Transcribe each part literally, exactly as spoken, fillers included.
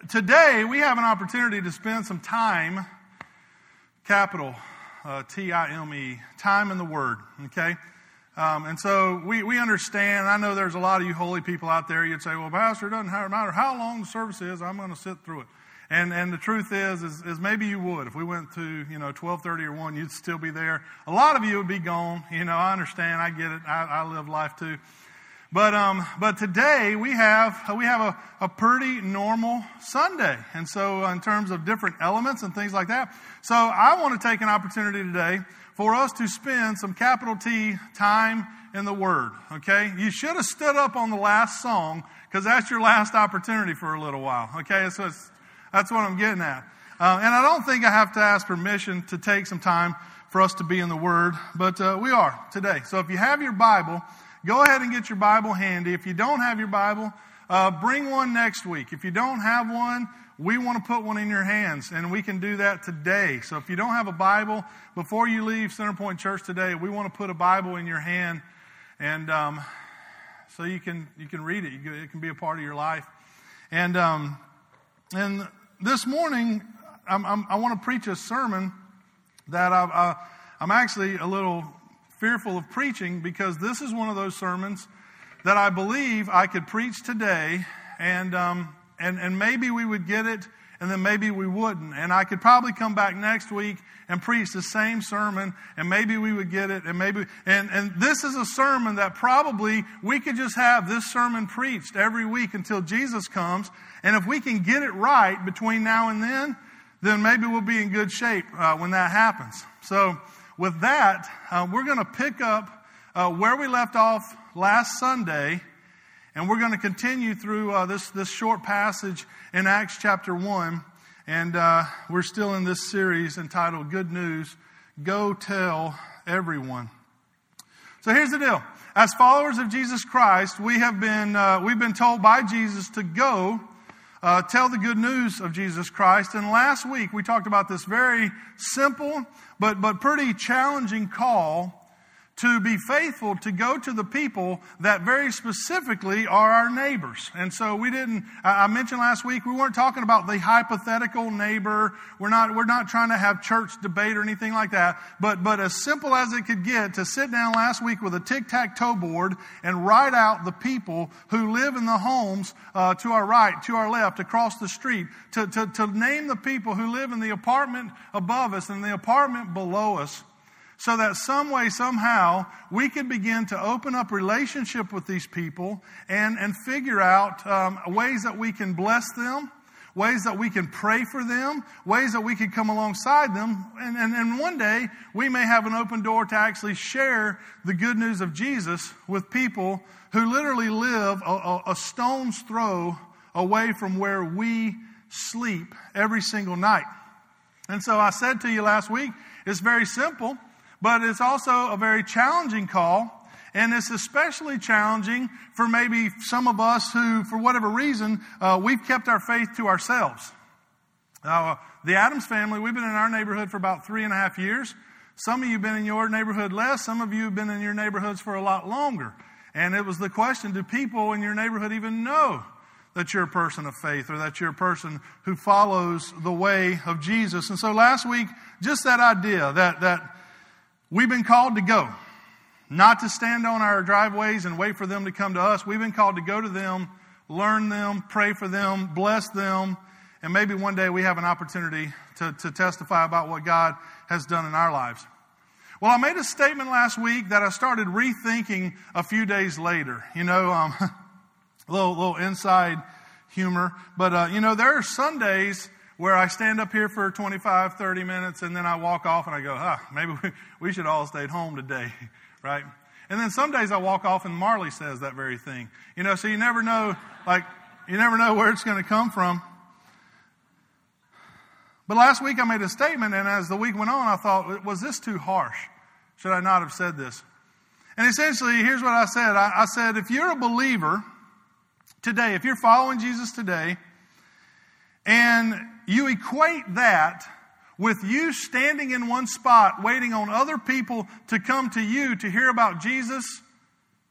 today we have an opportunity to spend some time, capital uh, T I M E, time in the Word, okay? Um, and so we, we understand, I know there's a lot of you holy people out there, you'd say, well, Pastor, it doesn't matter how long the service is, I'm going to sit through it. And and the truth is, is, is maybe you would. If we went to, you know, twelve thirty or one, you'd still be there. A lot of you would be gone. You know, I understand. I get it. I, I live life too. But um, but today we have we have a, a pretty normal Sunday. And so in terms of different elements and things like that. So I want to take an opportunity today for us to spend some capital T time in the Word. Okay? You should have stood up on the last song because that's your last opportunity for a little while. Okay? So it's That's what I'm getting at. Uh, and I don't think I have to ask permission to take some time for us to be in the Word, but uh, we are today. So if you have your Bible, go ahead and get your Bible handy. If you don't have your Bible, uh, bring one next week. If you don't have one, we want to put one in your hands, and we can do that today. So if you don't have a Bible, before you leave Centerpoint Church today, we want to put a Bible in your hand, and um, so you can you can read it. You can, it can be a part of your life. And um, and this morning, I'm, I'm, I want to preach a sermon that I've, I, I'm actually a little fearful of preaching because this is one of those sermons that I believe I could preach today, and um, and and maybe we would get it, and then maybe we wouldn't. And I could probably come back next week and preach the same sermon, and maybe we would get it, and maybe and and this is a sermon that probably we could just have this sermon preached every week until Jesus comes. And if we can get it right between now and then, then maybe we'll be in good shape uh, when that happens. So with that, uh, we're going to pick up uh, where we left off last Sunday, and we're going to continue through uh, this, this short passage in Acts chapter one. And uh, we're still in this series entitled Good News, Go Tell Everyone. So here's the deal. As followers of Jesus Christ, we have been uh, we've been told by Jesus to go Uh, tell the good news of Jesus Christ. And last week we talked about this very simple but but pretty challenging call to be faithful to go to the people that very specifically are our neighbors. And so we didn't, I mentioned last week, we weren't talking about the hypothetical neighbor. We're not, we're not trying to have church debate or anything like that. But, but as simple as it could get to sit down last week with a tic-tac-toe board and write out the people who live in the homes uh, to our right, to our left, across the street, to, to, to name the people who live in the apartment above us and the apartment below us, so that some way, somehow, we could begin to open up relationship with these people and, and figure out um, ways that we can bless them, ways that we can pray for them, ways that we can come alongside them. And, and, and one day, we may have an open door to actually share the good news of Jesus with people who literally live a, a, a stone's throw away from where we sleep every single night. And so I said to you last week, it's very simple. But it's also a very challenging call, and it's especially challenging for maybe some of us who, for whatever reason, uh, we've kept our faith to ourselves. Uh, the Adams family, we've been in our neighborhood for about three and a half years. Some of you have been in your neighborhood less. Some of you have been in your neighborhoods for a lot longer. And it was the question, do people in your neighborhood even know that you're a person of faith or that you're a person who follows the way of Jesus? And so last week, just that idea that that we've been called to go, not to stand on our driveways and wait for them to come to us. We've been called to go to them, learn them, pray for them, bless them, and maybe one day we have an opportunity to, to testify about what God has done in our lives. Well, I made a statement last week that I started rethinking a few days later. You know, um, a little, little inside humor. But, uh, you know, there are Sundays where I stand up here for twenty-five, thirty minutes, and then I walk off and I go, ah, maybe we, we should all stay home today, right? And then some days I walk off and Marley says that very thing. You know, so you never know, like, you never know where it's going to come from. But last week I made a statement, and as the week went on, I thought, was this too harsh? Should I not have said this? And essentially, here's what I said. I, I said, if you're a believer today, if you're following Jesus today, and you equate that with you standing in one spot waiting on other people to come to you to hear about Jesus,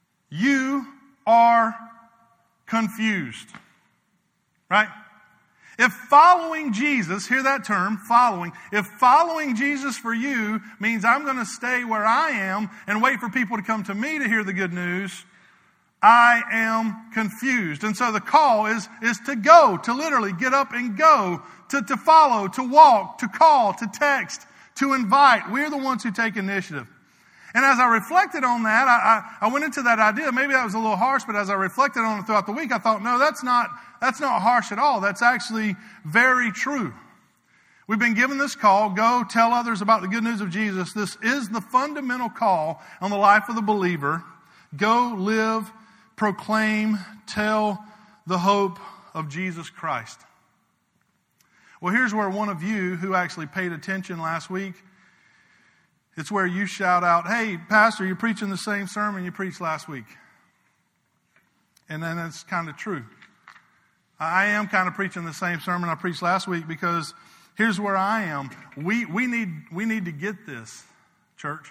you are confused. Right? If following Jesus, hear that term, following, if following Jesus for you means I'm going to stay where I am and wait for people to come to me to hear the good news, I am confused. And so the call is, is to go, to literally get up and go, to, to follow, to walk, to call, to text, to invite. We're the ones who take initiative. And as I reflected on that, I, I, I went into that idea. Maybe that was a little harsh, but as I reflected on it throughout the week, I thought, no, that's not, that's not harsh at all. That's actually very true. We've been given this call, go tell others about the good news of Jesus. This is the fundamental call on the life of the believer. Go, live, proclaim, tell the hope of Jesus Christ. Well, here's where one of you who actually paid attention last week, it's where you shout out, hey, Pastor, you're preaching the same sermon you preached last week. And then that's kind of true. I am kind of preaching the same sermon I preached last week because here's where I am. We, we, need, we need to get this, church.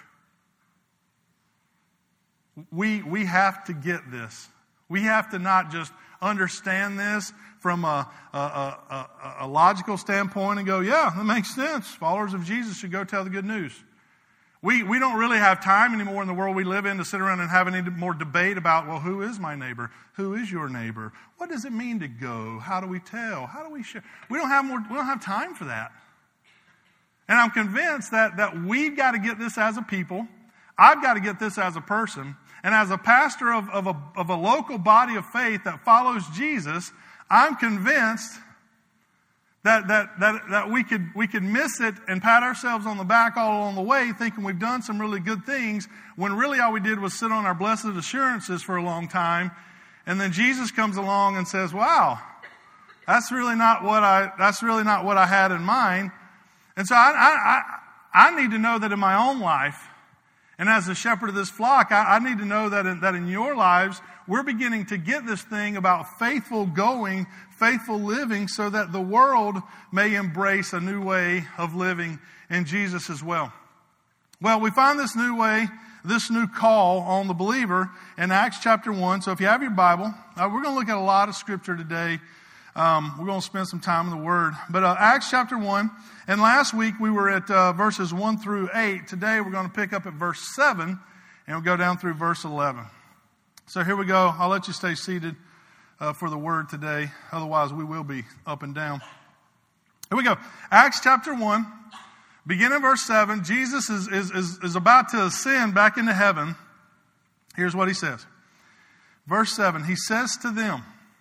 We, we have to get this. We have to not just understand this from a, a, a, a logical standpoint and go, yeah, that makes sense. Followers of Jesus should go tell the good news. We we don't really have time anymore in the world we live in to sit around and have any more debate about, well, who is my neighbor? Who is your neighbor? What does it mean to go? How do we tell? How do we share? We don't have more. We don't have time for that. And I'm convinced that that we've got to get this as a people. I've got to get this as a person. And as a pastor of, of, a, of a local body of faith that follows Jesus, I'm convinced that, that, that, that we could, we could miss it and pat ourselves on the back all along the way thinking we've done some really good things when really all we did was sit on our blessed assurances for a long time. And then Jesus comes along and says, wow, that's really not what I, that's really not what I had in mind. And so I, I, I, I need to know that in my own life, and as a shepherd of this flock, I, I need to know that in, that in your lives, we're beginning to get this thing about faithful going, faithful living, so that the world may embrace a new way of living in Jesus as well. Well, we find this new way, this new call on the believer in Acts chapter one. So if you have your Bible, uh, we're going to look at a lot of scripture today. Um, we're going to spend some time in the Word. But uh, Acts chapter one, and last week we were at uh, verses one through eight. Today we're going to pick up at verse seven, and we'll go down through verse eleven. So here we go. I'll let you stay seated uh, for the Word today. Otherwise we will be up and down. Here we go. Acts chapter one, beginning verse seven. Jesus is, is, is, is about to ascend back into heaven. Here's what he says. Verse seven, he says to them,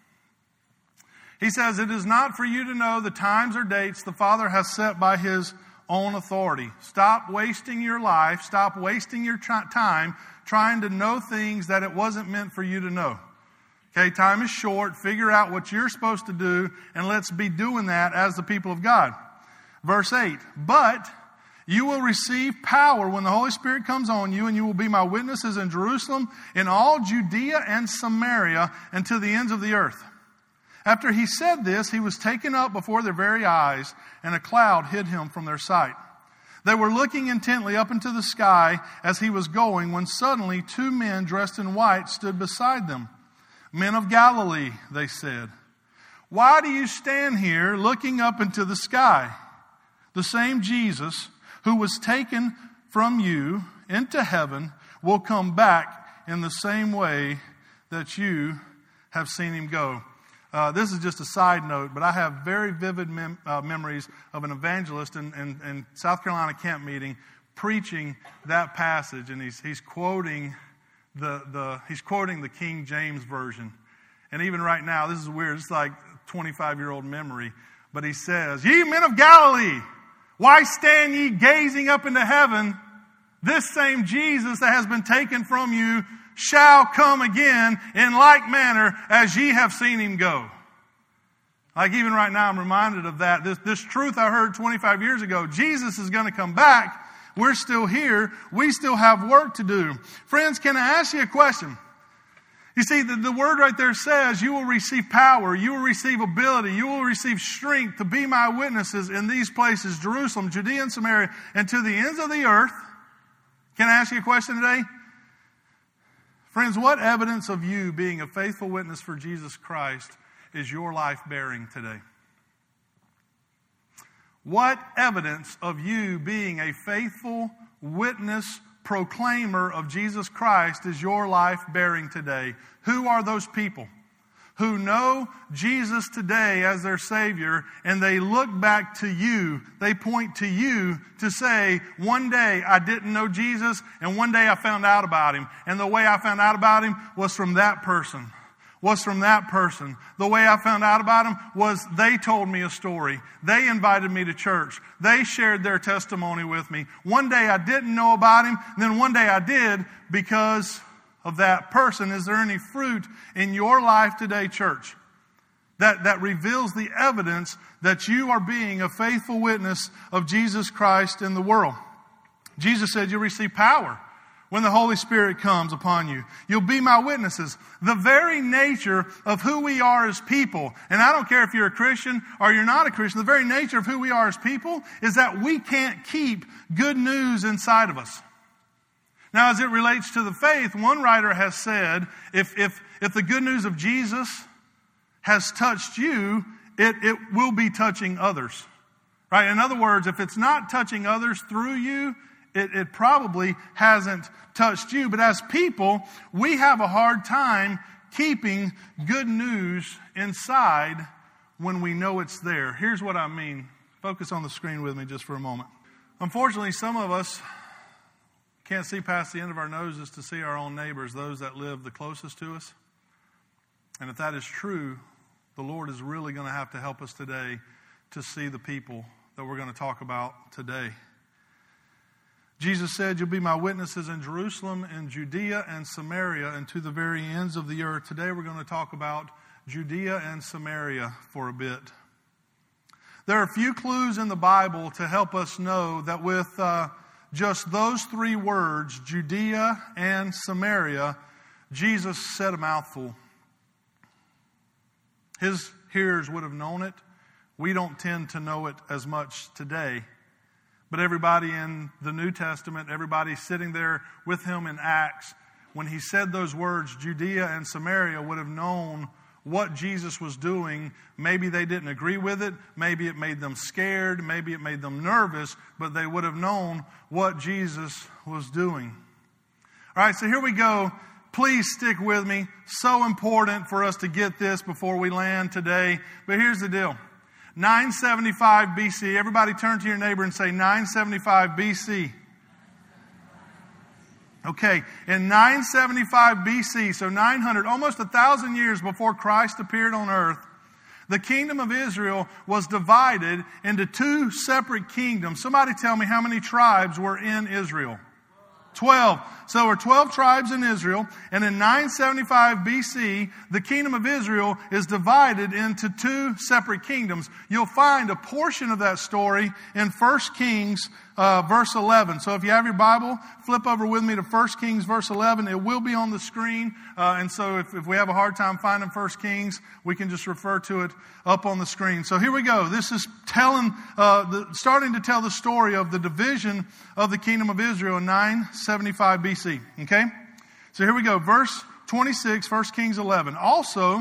he says, it is not for you to know the times or dates the Father has set by his own authority. Stop wasting your life. Stop wasting your tr- time trying to know things that it wasn't meant for you to know. Okay, time is short. Figure out what you're supposed to do, and let's be doing that as the people of God. Verse eight, but you will receive power when the Holy Spirit comes on you, and you will be my witnesses in Jerusalem, in all Judea and Samaria, and to the ends of the earth. After he said this, he was taken up before their very eyes, and a cloud hid him from their sight. They were looking intently up into the sky as he was going, when suddenly two men dressed in white stood beside them. Men of Galilee, they said, why do you stand here looking up into the sky? The same Jesus who was taken from you into heaven will come back in the same way that you have seen him go. Uh, this is just a side note, but I have very vivid mem- uh, memories of an evangelist in, in, in South Carolina camp meeting preaching that passage, and he's he's quoting the the he's quoting the King James version. And even right now, this is weird. It's like twenty-five year old memory, but he says, "Ye men of Galilee, why stand ye gazing up into heaven? This same Jesus that has been taken from you shall come again in like manner as ye have seen him go." Like even right now, I'm reminded of that. This, this truth I heard twenty-five years ago. Jesus is going to come back. We're still here. We still have work to do. Friends, can I ask you a question? You see, the, the word right there says you will receive power. You will receive ability. You will receive strength to be my witnesses in these places, Jerusalem, Judea, and Samaria, and to the ends of the earth. Can I ask you a question today? Friends, what evidence of you being a faithful witness for Jesus Christ is your life bearing today? What evidence of you being a faithful witness, proclaimer of Jesus Christ is your life bearing today? Who are those people who know Jesus today as their Savior, and they look back to you, they point to you to say, one day I didn't know Jesus, and one day I found out about Him. And the way I found out about Him was from that person. Was from that person. The way I found out about Him was they told me a story. They invited me to church. They shared their testimony with me. One day I didn't know about Him, then one day I did because of that person. Is there any fruit in your life today, church, that, that reveals the evidence that you are being a faithful witness of Jesus Christ in the world? Jesus said you'll receive power when the Holy Spirit comes upon you. You'll be my witnesses. The very nature of who we are as people, and I don't care if you're a Christian or you're not a Christian, the very nature of who we are as people is that we can't keep good news inside of us. Now, as it relates to the faith, one writer has said, if, if, if the good news of Jesus has touched you, it, it will be touching others. Right? In other words, if it's not touching others through you, It, it probably hasn't touched you. But as people, we have a hard time keeping good news inside when we know it's there. Here's what I mean. Focus on the screen with me just for a moment. Unfortunately, some of us can't see past the end of our noses to see our own neighbors, those that live the closest to us. And if that is true, the Lord is really going to have to help us today to see the people that we're going to talk about today. Jesus said, you'll be my witnesses in Jerusalem, in Judea and Samaria, and to the very ends of the earth. Today we're going to talk about Judea and Samaria for a bit. There are a few clues in the Bible to help us know that with uh, just those three words, Judea and Samaria, Jesus said a mouthful. His hearers would have known it. We don't tend to know it as much today. But everybody in the New Testament, everybody sitting there with him in Acts, when he said those words, Judea and Samaria, would have known what Jesus was doing. Maybe they didn't agree with it. Maybe it made them scared. Maybe it made them nervous. But they would have known what Jesus was doing. All right, so here we go. Please stick with me. So important for us to get this before we land today. But here's the deal. nine seventy-five B C. Everybody turn to your neighbor and say nine seventy-five B C. Okay, in nine seventy-five B C, so nine hundred, almost a thousand years before Christ appeared on earth, the kingdom of Israel was divided into two separate kingdoms. Somebody tell me how many tribes were in Israel. Twelve. So there were twelve tribes in Israel, and in nine seventy-five B C, the kingdom of Israel is divided into two separate kingdoms. You'll find a portion of that story in First Kings uh, verse eleven. So if you have your Bible, flip over with me to First Kings verse eleven. It will be on the screen, uh, and so if, if we have a hard time finding First Kings, we can just refer to it up on the screen. So here we go. This is telling, uh, the, starting to tell the story of the division of the kingdom of Israel in nine seventy-five B C. Okay? So here we go. Verse twenty-six, First Kings eleven. Also,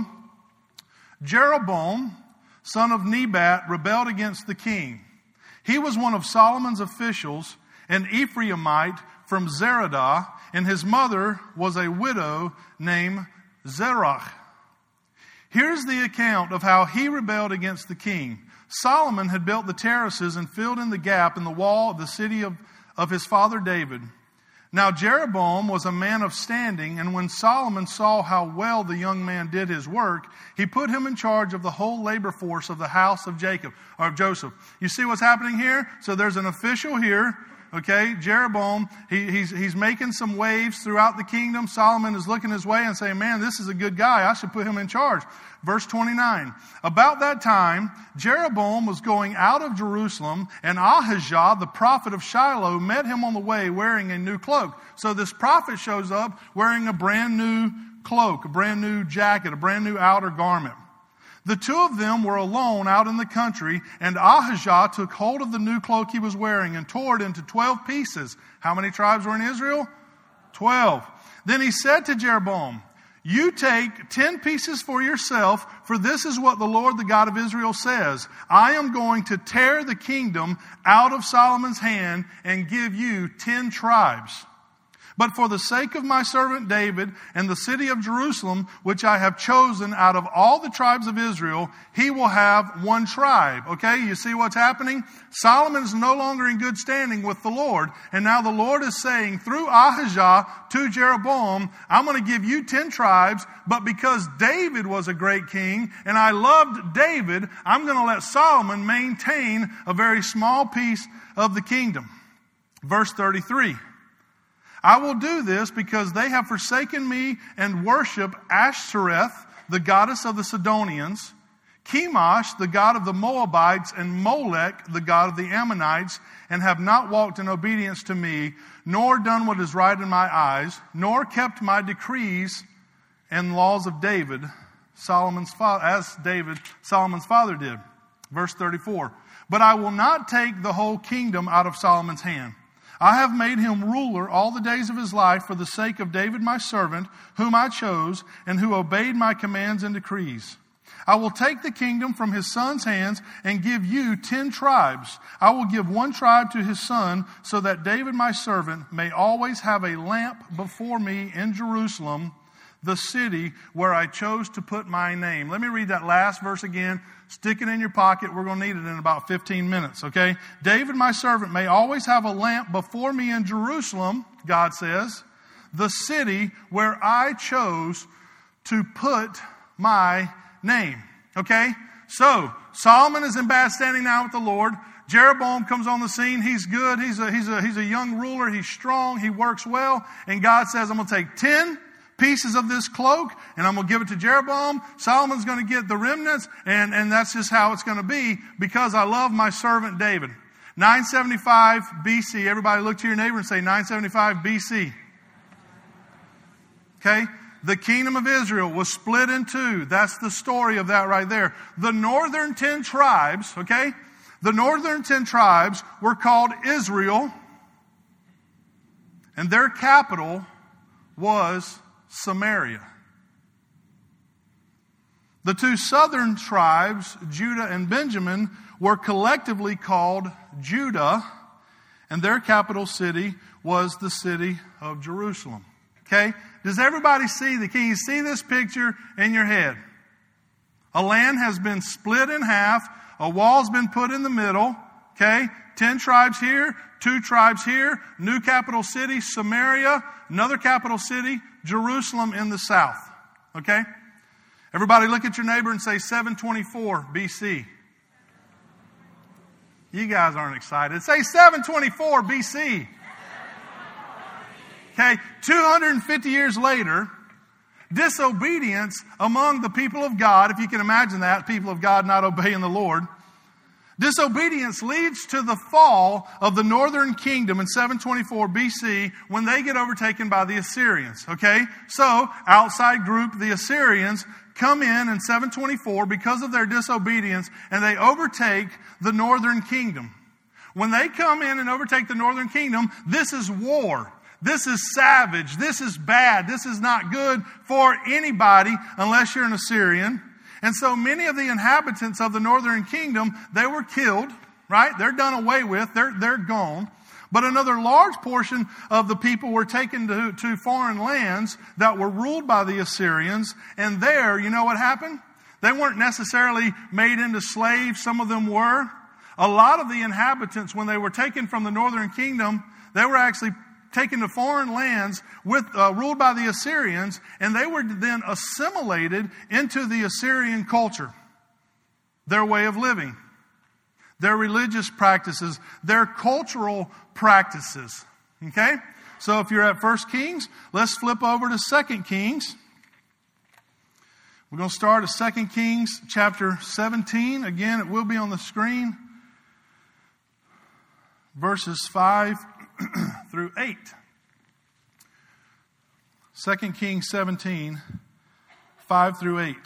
Jeroboam, son of Nebat, rebelled against the king. He was one of Solomon's officials, an Ephraimite from Zeradah, and his mother was a widow named Zerach. Here's the account of how he rebelled against the king. Solomon had built the terraces and filled in the gap in the wall of the city of, of his father David. Now Jeroboam was a man of standing, and when Solomon saw how well the young man did his work, he put him in charge of the whole labor force of the house of Jacob, or of Joseph. You see what's happening here? So there's an official here, okay, Jeroboam. He, he's, he's making some waves throughout the kingdom. Solomon is looking his way and saying, man, this is a good guy. I should put him in charge. Verse twenty-nine. About that time, Jeroboam was going out of Jerusalem, and Ahijah, the prophet of Shiloh, met him on the way wearing a new cloak. So this prophet shows up wearing a brand new cloak, a brand new jacket, a brand new outer garment. The two of them were alone out in the country, and Ahijah took hold of the new cloak he was wearing and tore it into twelve pieces. How many tribes were in Israel? Twelve. Then he said to Jeroboam, You take ten pieces for yourself, for this is what the Lord, the God of Israel, says. I am going to tear the kingdom out of Solomon's hand and give you ten tribes. But for the sake of my servant David and the city of Jerusalem, which I have chosen out of all the tribes of Israel, he will have one tribe. Okay, you see what's happening? Solomon is no longer in good standing with the Lord. And now the Lord is saying through Ahijah to Jeroboam, I'm going to give you ten tribes, but because David was a great king and I loved David, I'm going to let Solomon maintain a very small piece of the kingdom. Verse thirty-three. I will do this because they have forsaken me and worship Ashtoreth, the goddess of the Sidonians, Chemosh, the god of the Moabites, and Molech, the god of the Ammonites, and have not walked in obedience to me, nor done what is right in my eyes, nor kept my decrees and laws of David, Solomon's father, as David, Solomon's father did. Verse thirty-four. But I will not take the whole kingdom out of Solomon's hand. I have made him ruler all the days of his life for the sake of David my servant, whom I chose, and who obeyed my commands and decrees. I will take the kingdom from his son's hands and give you ten tribes. I will give one tribe to his son, so that David my servant may always have a lamp before me in Jerusalem, the city where I chose to put my name. Let me read that last verse again. Stick it in your pocket. We're going to need it in about fifteen minutes, okay? David, my servant, may always have a lamp before me in Jerusalem, God says, the city where I chose to put my name, okay? So, Solomon is in bad standing now with the Lord. Jeroboam comes on the scene. He's good. He's a, he's a, he's a young ruler. He's strong. He works well. And God says, I'm going to take ten pieces of this cloak, and I'm going to give it to Jeroboam. Solomon's going to get the remnants, and, and that's just how it's going to be, because I love my servant David. nine seventy-five B C. Everybody look to your neighbor and say nine seventy-five B C. Okay? The kingdom of Israel was split in two. That's the story of that right there. The northern ten tribes, okay? The northern ten tribes were called Israel, and their capital was Samaria. The two southern tribes, Judah and Benjamin, were collectively called Judah, and their capital city was the city of Jerusalem. Okay? Does everybody see the, can you see this picture in your head? A land has been split in half, a wall's been put in the middle, okay? Ten tribes here, two tribes here, new capital city, Samaria, another capital city, Jerusalem in the south. Okay? Everybody look at your neighbor and say seven twenty-four B C. You guys aren't excited. Say seven twenty-four B C. Okay? two hundred fifty years later, disobedience among the people of God, if you can imagine that, people of God not obeying the Lord. Disobedience leads to the fall of the northern kingdom in seven twenty-four B C when they get overtaken by the Assyrians. Okay? So, outside group, the Assyrians, come in in seven twenty-four because of their disobedience, and they overtake the northern kingdom. When they come in and overtake the northern kingdom, this is war. This is savage. This is bad. This is not good for anybody unless you're an Assyrian. And so many of the inhabitants of the northern kingdom, they were killed, right? They're done away with. They're, they're gone. But another large portion of the people were taken to, to foreign lands that were ruled by the Assyrians. And there, you know what happened? They weren't necessarily made into slaves. Some of them were. A lot of the inhabitants, when they were taken from the northern kingdom, they were actually taken to foreign lands with uh, ruled by the Assyrians, and they were then assimilated into the Assyrian culture, their way of living, their religious practices, their cultural practices. Okay? So if you're at First Kings, let's flip over to Second Kings. We're going to start at Second Kings chapter seventeen. Again, it will be on the screen. Verses five through eight. Second Kings seventeen, five through eight.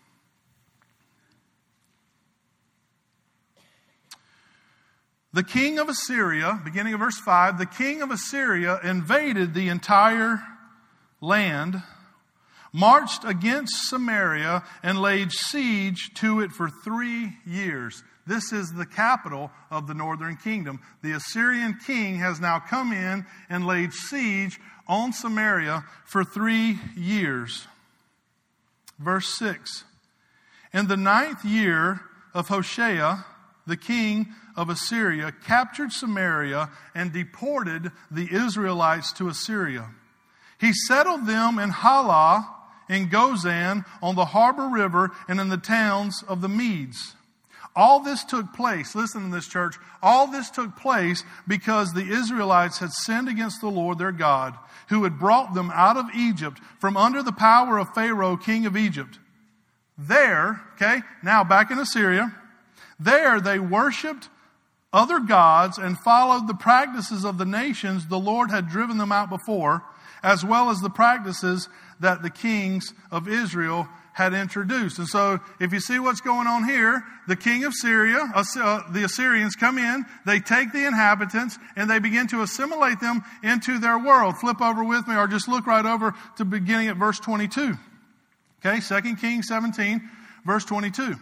The king of Assyria, beginning of verse five, the king of Assyria invaded the entire land marched against Samaria and laid siege to it for three years. This is the capital of the northern kingdom. The Assyrian king has now come in and laid siege on Samaria for three years. Verse six. In the ninth year of Hoshea, the king of Assyria captured Samaria and deported the Israelites to Assyria. He settled them in Halah, in Gozan, on the harbor river, and in the towns of the Medes. All this took place, listen to this, church, all this took place because the Israelites had sinned against the Lord their God, who had brought them out of Egypt from under the power of Pharaoh, king of Egypt. There, okay, now back in Assyria, there they worshipped other gods and followed the practices of the nations the Lord had driven them out before, as well as the practices that the kings of Israel had introduced. And so, if you see what's going on here, the king of Syria, uh, the Assyrians come in, they take the inhabitants, and they begin to assimilate them into their world. Flip over with me, or just look right over to beginning at verse twenty-two. Okay, Second Kings seventeen, verse twenty-two.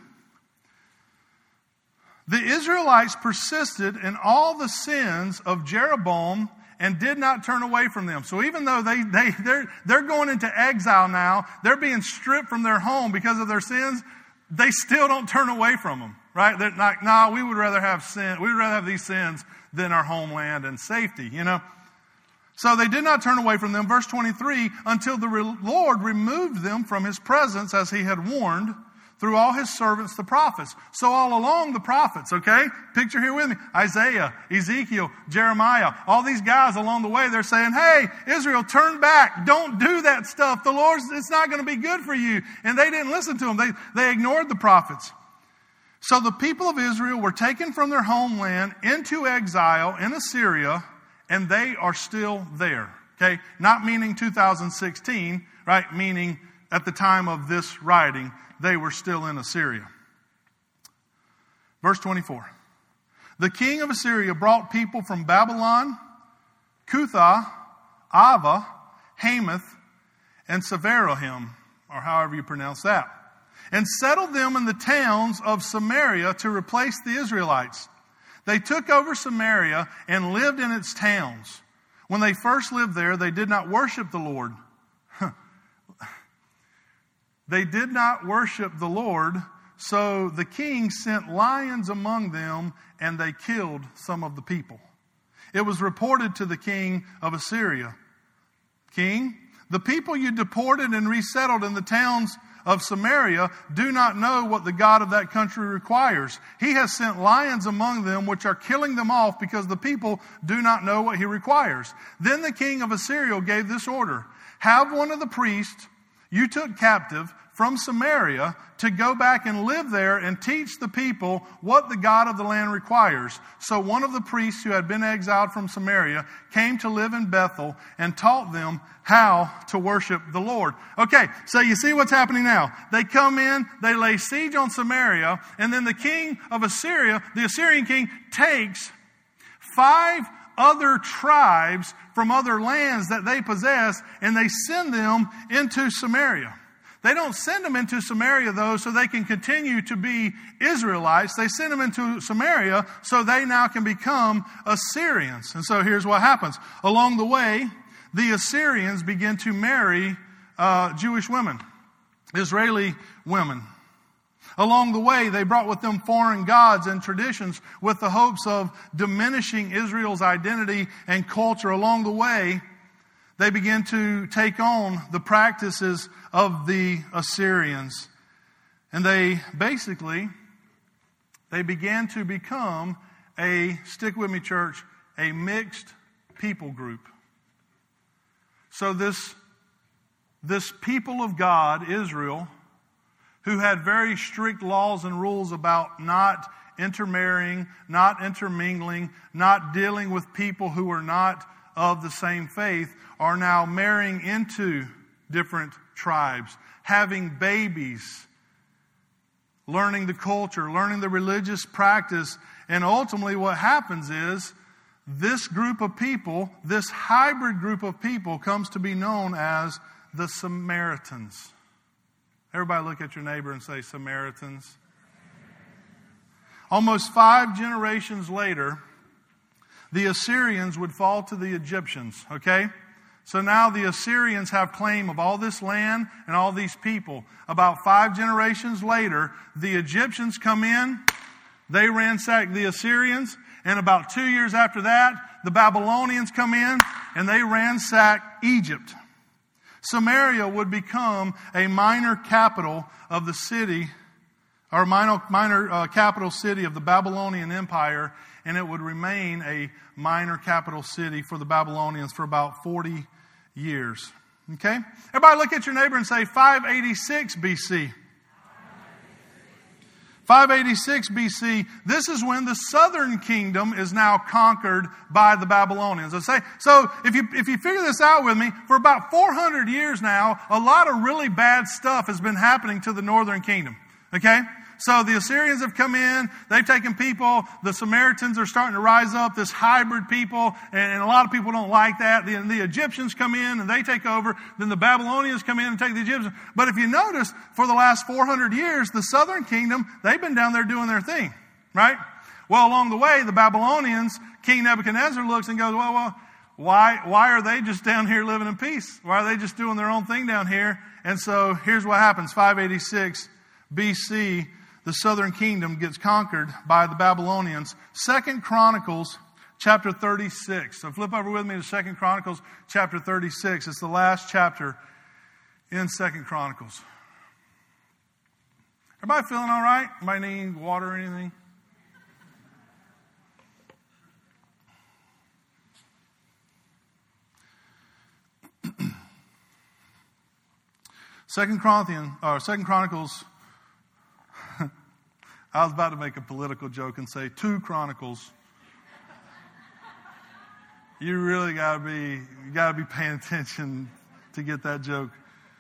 The Israelites persisted in all the sins of Jeroboam and did not turn away from them. So even though they, they, they're, they're going into exile now, they're being stripped from their home because of their sins, they still don't turn away from them, right? They're like, no, nah, we would rather have sin, we would rather have these sins than our homeland and safety, you know? So they did not turn away from them. Verse twenty-three, until the re- Lord removed them from his presence as he had warned through all his servants, the prophets. So all along the prophets, okay? Picture here with me. Isaiah, Ezekiel, Jeremiah, all these guys along the way, they're saying, hey, Israel, turn back. Don't do that stuff. The Lord's, it's not going to be good for you. And they didn't listen to them. They, they ignored the prophets. So the people of Israel were taken from their homeland into exile in Assyria, and they are still there, okay? Not meaning two thousand sixteen, right? Meaning at the time of this writing, they were still in Assyria. Verse twenty-four. The king of Assyria brought people from Babylon, Cuthah, Ava, Hamath, and Sepharvaim, or however you pronounce that, and settled them in the towns of Samaria to replace the Israelites. They took over Samaria and lived in its towns. When they first lived there, they did not worship the Lord. They did not worship the Lord, so the king sent lions among them, and they killed some of the people. It was reported to the king of Assyria, King, the people you deported and resettled in the towns of Samaria do not know what the God of that country requires. He has sent lions among them, which are killing them off because the people do not know what he requires. Then the king of Assyria gave this order: have one of the priests you took captive from Samaria to go back and live there and teach the people what the God of the land requires. So one of the priests who had been exiled from Samaria came to live in Bethel and taught them how to worship the Lord. Okay, so you see what's happening now. They come in, they lay siege on Samaria, and then the king of Assyria, the Assyrian king, takes five other tribes from other lands that they possess, and they send them into Samaria. They don't send them into Samaria, though, so they can continue to be Israelites. They send them into Samaria so they now can become Assyrians. And so here's what happens. Along the way, the Assyrians begin to marry uh, Jewish women, Israeli women. Along the way, they brought with them foreign gods and traditions with the hopes of diminishing Israel's identity and culture. Along the way, they began to take on the practices of the Assyrians. And they basically, they began to become a, stick with me church, a mixed people group. So this, this people of God, Israel, who had very strict laws and rules about not intermarrying, not intermingling, not dealing with people who were not of the same faith, are now marrying into different tribes, having babies, learning the culture, learning the religious practice. And ultimately what happens is this group of people, this hybrid group of people, comes to be known as the Samaritans. Everybody look at your neighbor and say, Samaritans. Almost five generations later, the Assyrians would fall to the Egyptians, okay? So now the Assyrians have claim of all this land and all these people. About five generations later, the Egyptians come in, they ransack the Assyrians, and about two years after that, the Babylonians come in and they ransack Egypt. Samaria would become a minor capital of the city, or minor, minor uh, capital city of the Babylonian Empire, and it would remain a minor capital city for the Babylonians for about forty years. Okay? Everybody look at your neighbor and say five eighty-six B C. five eighty-six B C, this is when the southern kingdom is now conquered by the Babylonians. I say, so if you if you figure this out with me, for about four hundred years now, a lot of really bad stuff has been happening to the northern kingdom. Okay? So the Assyrians have come in, they've taken people, the Samaritans are starting to rise up, this hybrid people, and, and a lot of people don't like that. The, the Egyptians come in and they take over, then the Babylonians come in and take the Egyptians. But if you notice, for the last four hundred years, the southern kingdom, they've been down there doing their thing, right? Well, along the way, the Babylonians, King Nebuchadnezzar looks and goes, well, well, why, why are they just down here living in peace? Why are they just doing their own thing down here? And so here's what happens, five eighty-six B C, the southern kingdom gets conquered by the Babylonians. Second Chronicles chapter thirty-six. So flip over with me to Second Chronicles chapter thirty-six. It's the last chapter in Second Chronicles. Everybody feeling all right? Anybody need water or anything? Second Chronicles, or Second Chronicles. I was about to make a political joke and say two Chronicles. You really gotta be, you gotta be paying attention to get that joke.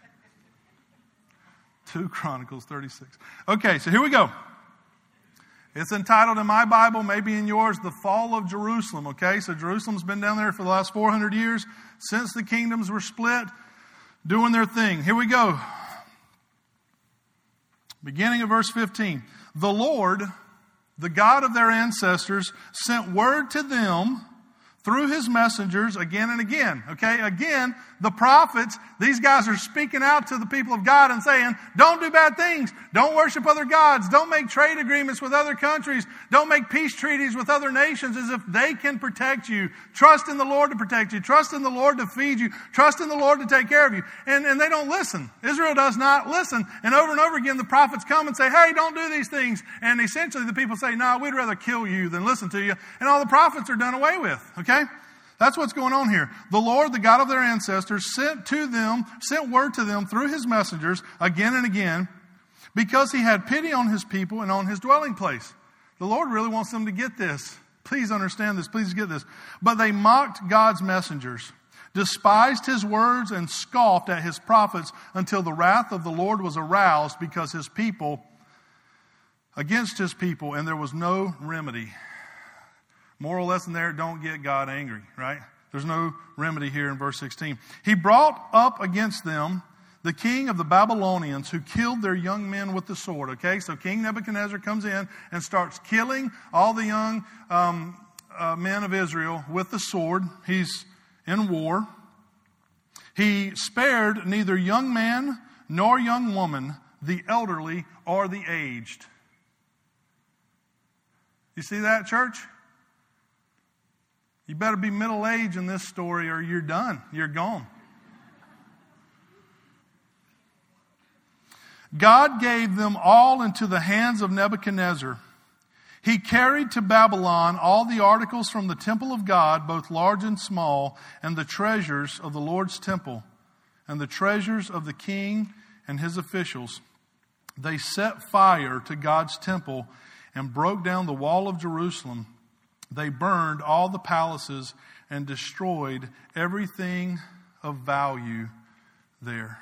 Two Chronicles thirty-six. Okay, so here we go. It's entitled in my Bible, maybe in yours, The Fall of Jerusalem. Okay, so Jerusalem's been down there for the last four hundred years since the kingdoms were split, doing their thing. Here we go. Beginning of verse fifteen. The Lord, the God of their ancestors, sent word to them through his messengers again and again. Okay, again, the prophets, these guys are speaking out to the people of God and saying, don't do bad things. Don't worship other gods. Don't make trade agreements with other countries. Don't make peace treaties with other nations as if they can protect you. Trust in the Lord to protect you. Trust in the Lord to feed you. Trust in the Lord to take care of you. And, and they don't listen. Israel does not listen. And over and over again, the prophets come and say, hey, don't do these things. And essentially the people say, no, we'd rather kill you than listen to you. And all the prophets are done away with. Okay? That's what's going on here. The Lord, the God of their ancestors, sent to them, sent word to them through his messengers again and again, because he had pity on his people and on his dwelling place. The Lord really wants them to get this. Please understand this. Please get this. But they mocked God's messengers, despised his words, and scoffed at his prophets until the wrath of the Lord was aroused because his people, against his people, and there was no remedy. Moral lesson there, don't get God angry, right? There's no remedy here in verse sixteen. He brought up against them the king of the Babylonians who killed their young men with the sword, okay? So King Nebuchadnezzar comes in and starts killing all the young um, uh, men of Israel with the sword. He's in war. He spared neither young man nor young woman, the elderly or the aged. You see that, church? You better be middle-aged in this story or you're done. You're gone. God gave them all into the hands of Nebuchadnezzar. He carried to Babylon all the articles from the temple of God, both large and small, and the treasures of the Lord's temple, and the treasures of the king and his officials. They set fire to God's temple and broke down the wall of Jerusalem. They burned all the palaces and destroyed everything of value there.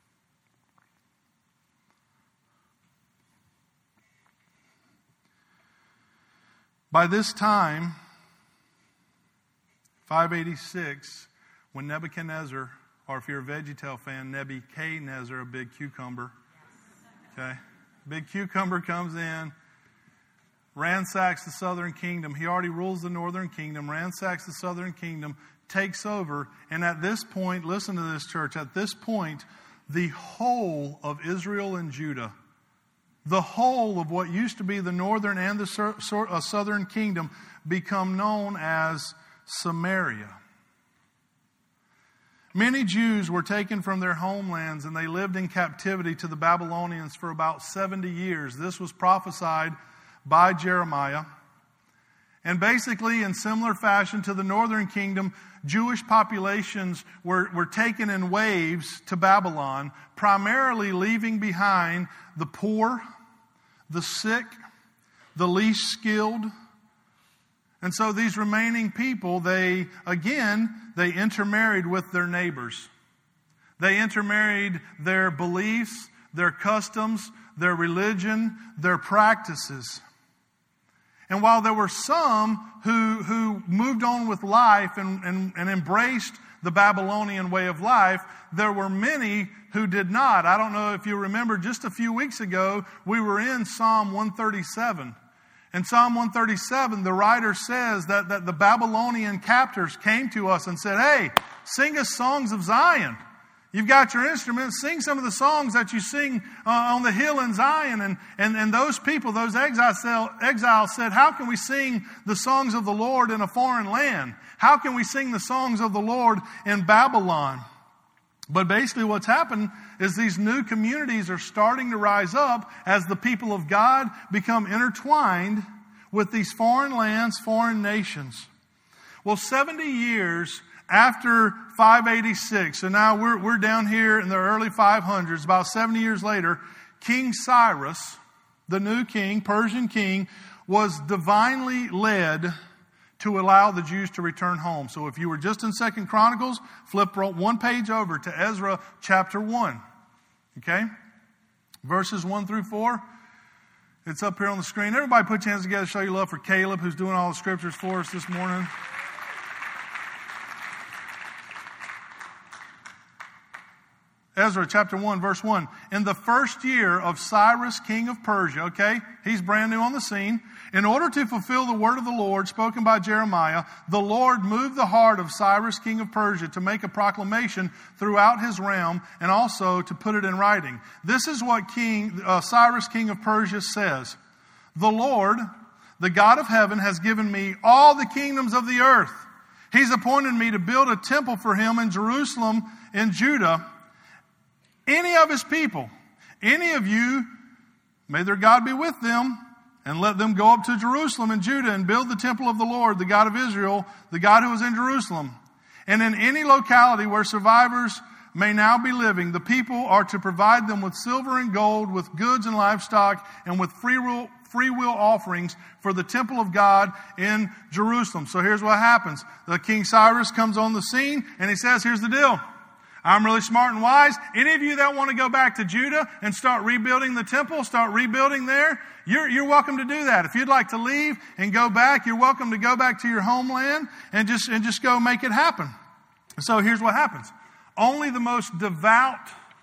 By this time, five eighty-six, when Nebuchadnezzar or if you're a VeggieTale fan, Nebuchadnezzar, a big cucumber. Okay? Big cucumber comes in, ransacks the southern kingdom. He already rules the northern kingdom, ransacks the southern kingdom, takes over. And at this point, listen to this, church, at this point, the whole of Israel and Judah, the whole of what used to be the northern and the sur- sur- uh, southern kingdom, become known as Samaria. Many Jews were taken from their homelands and they lived in captivity to the Babylonians for about seventy years. This was prophesied by Jeremiah. And basically, in similar fashion to the northern kingdom, Jewish populations were, were taken in waves to Babylon, primarily leaving behind the poor, the sick, the least skilled. And so these remaining people, they, again, they intermarried with their neighbors. They intermarried their beliefs, their customs, their religion, their practices. And while there were some who, who moved on with life and, and, and embraced the Babylonian way of life, there were many who did not. I don't know if you remember, just a few weeks ago, we were in Psalm one thirty-seven. In Psalm one thirty-seven, the writer says that, that the Babylonian captors came to us and said, hey, sing us songs of Zion. You've got your instruments. Sing some of the songs that you sing uh, on the hill in Zion. And, and, and those people, those exiles, exiles said, how can we sing the songs of the Lord in a foreign land? How can we sing the songs of the Lord in Babylon? But basically what's happened is these new communities are starting to rise up as the people of God become intertwined with these foreign lands, foreign nations. Well, seventy years after five eighty-six, so now we're, we're down here in the early five hundreds, about seventy years later, King Cyrus, the new king, Persian king, was divinely led to allow the Jews to return home. So if you were just in Second Chronicles, flip one page over to Ezra chapter one. Okay? Verses one through four. It's up here on the screen. Everybody put your hands together to show your love for Caleb, who's doing all the scriptures for us this morning. Ezra chapter one, verse one. In the first year of Cyrus, king of Persia, okay, he's brand new on the scene. In order to fulfill the word of the Lord spoken by Jeremiah, the Lord moved the heart of Cyrus, king of Persia, to make a proclamation throughout his realm and also to put it in writing. This is what King uh, Cyrus, king of Persia, says. The Lord, the God of heaven, has given me all the kingdoms of the earth. He's appointed me to build a temple for him in Jerusalem, in Judah. Any of his people, any of you, may their God be with them, and let them go up to Jerusalem and Judah and build the temple of the Lord, the God of Israel, the God who is in Jerusalem. And in any locality where survivors may now be living, the people are to provide them with silver and gold, with goods and livestock, and with free will, free will offerings for the temple of God in Jerusalem. So here's what happens. The King Cyrus comes on the scene, and he says, here's the deal. I'm really smart and wise. Any of you that want to go back to Judah and start rebuilding the temple, start rebuilding there, you're, you're welcome to do that. If you'd like to leave and go back, you're welcome to go back to your homeland and just, and just go make it happen. So here's what happens. Only the most devout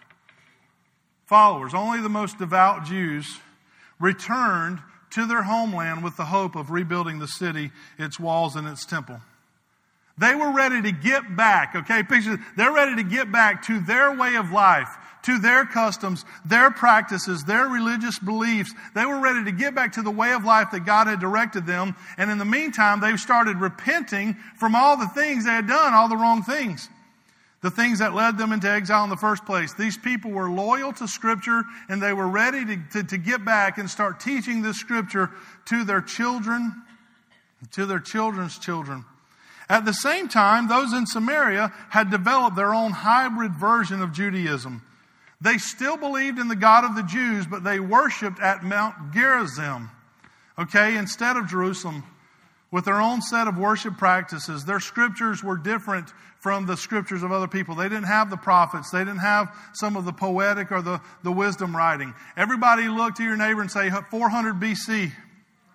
followers, only the most devout Jews returned to their homeland with the hope of rebuilding the city, its walls, and its temple. They were ready to get back, okay? Picture, they're ready to get back to their way of life, to their customs, their practices, their religious beliefs. They were ready to get back to the way of life that God had directed them. And in the meantime, they started repenting from all the things they had done, all the wrong things. The things that led them into exile in the first place. These people were loyal to Scripture, and they were ready to, to, to get back and start teaching this Scripture to their children, to their children's children. At the same time, those in Samaria had developed their own hybrid version of Judaism. They still believed in the God of the Jews, but they worshiped at Mount Gerizim, okay, instead of Jerusalem, with their own set of worship practices. Their scriptures were different from the scriptures of other people. They didn't have the prophets. They didn't have some of the poetic or the, the wisdom writing. Everybody look to your neighbor and say, four hundred B C.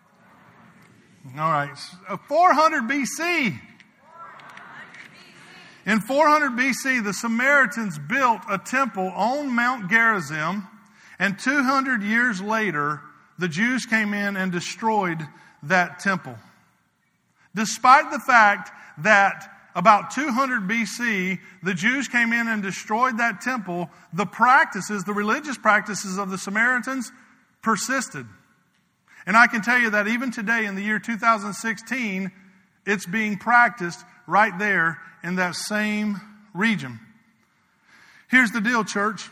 All right, four hundred B C. In four hundred B C, the Samaritans built a temple on Mount Gerizim, and two hundred years later, the Jews came in and destroyed that temple. Despite the fact that about two hundred B C, the Jews came in and destroyed that temple, the practices, the religious practices of the Samaritans persisted. And I can tell you that even today in the year two thousand sixteen, it's being practiced right there in that same region. Here's the deal, church.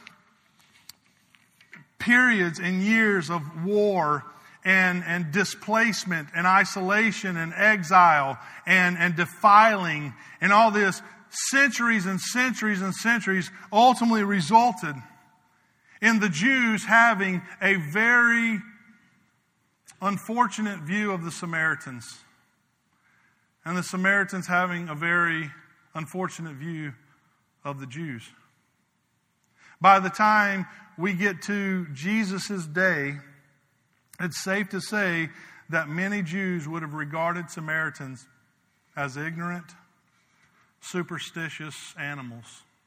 Periods and years of war and, and displacement and isolation and exile and, and defiling and all this, centuries and centuries and centuries ultimately resulted in the Jews having a very unfortunate view of the Samaritans, and the Samaritans having a very unfortunate view of the Jews. By the time we get to Jesus' day, it's safe to say that many Jews would have regarded Samaritans as ignorant, superstitious animals.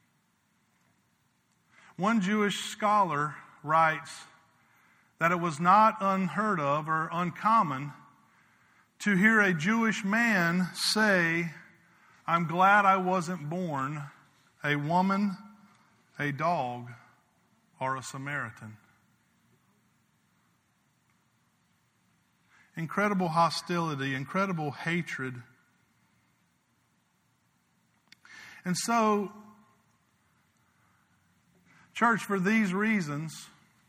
One Jewish scholar writes that it was not unheard of or uncommon to hear a Jewish man say, "I'm glad I wasn't born a woman, a dog, or a Samaritan." Incredible hostility, incredible hatred. And so, church, for these reasons,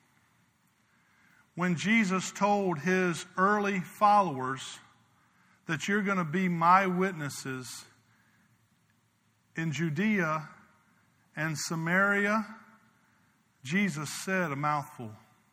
when Jesus told his early followers that you're going to be my witnesses in Judea and Samaria, Jesus said a mouthful.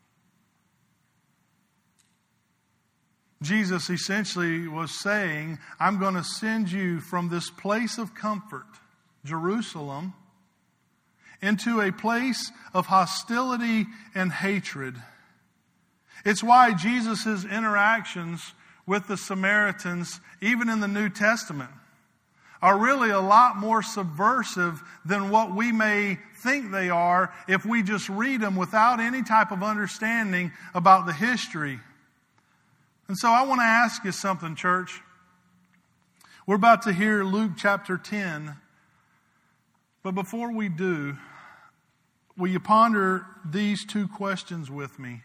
Jesus essentially was saying, I'm going to send you from this place of comfort, Jerusalem, into a place of hostility and hatred. It's why Jesus' interactions with the Samaritans, even in the New Testament, are really a lot more subversive than what we may think they are if we just read them without any type of understanding about the history. And so I want to ask you something, church. We're about to hear Luke chapter ten. But before we do, will you ponder these two questions with me?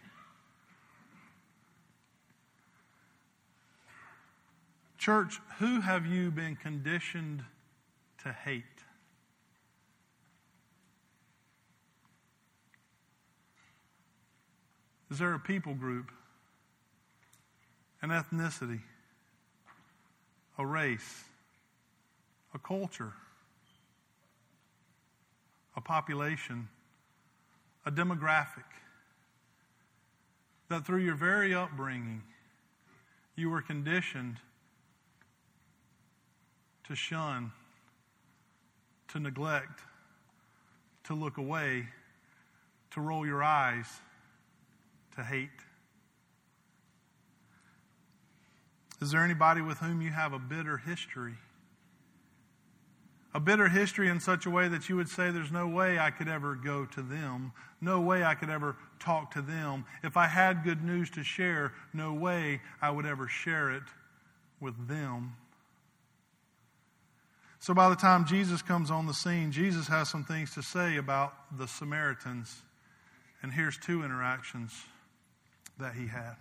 Church, who have you been conditioned to hate? Is there a people group, an ethnicity, a race, a culture, a population, a demographic, that through your very upbringing, you were conditioned to shun, to neglect, to look away, to roll your eyes, to hate? Is there anybody with whom you have a bitter history? A bitter history in such a way that you would say, there's no way I could ever go to them. No way I could ever talk to them. If I had good news to share, no way I would ever share it with them. So by the time Jesus comes on the scene, Jesus has some things to say about the Samaritans. And here's two interactions that he had.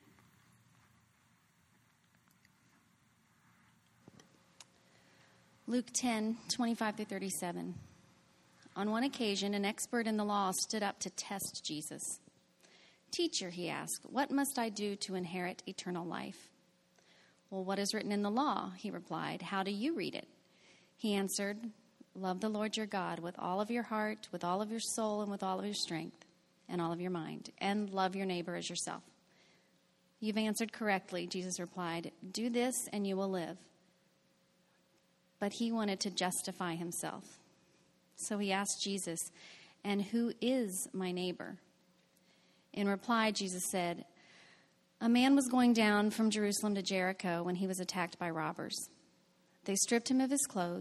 Luke ten, twenty-five through thirty-seven. On one occasion, an expert in the law stood up to test Jesus. "Teacher," he asked, "what must I do to inherit eternal life?" "Well, what is written in the law?" he replied. "How do you read it?" He answered, "Love the Lord your God with all of your heart, with all of your soul, and with all of your strength, and all of your mind, and love your neighbor as yourself." "You've answered correctly," Jesus replied. "Do this and you will live." But he wanted to justify himself. So he asked Jesus, "And who is my neighbor?" In reply, Jesus said, "A man was going down from Jerusalem to Jericho when he was attacked by robbers. They stripped him of his clothes,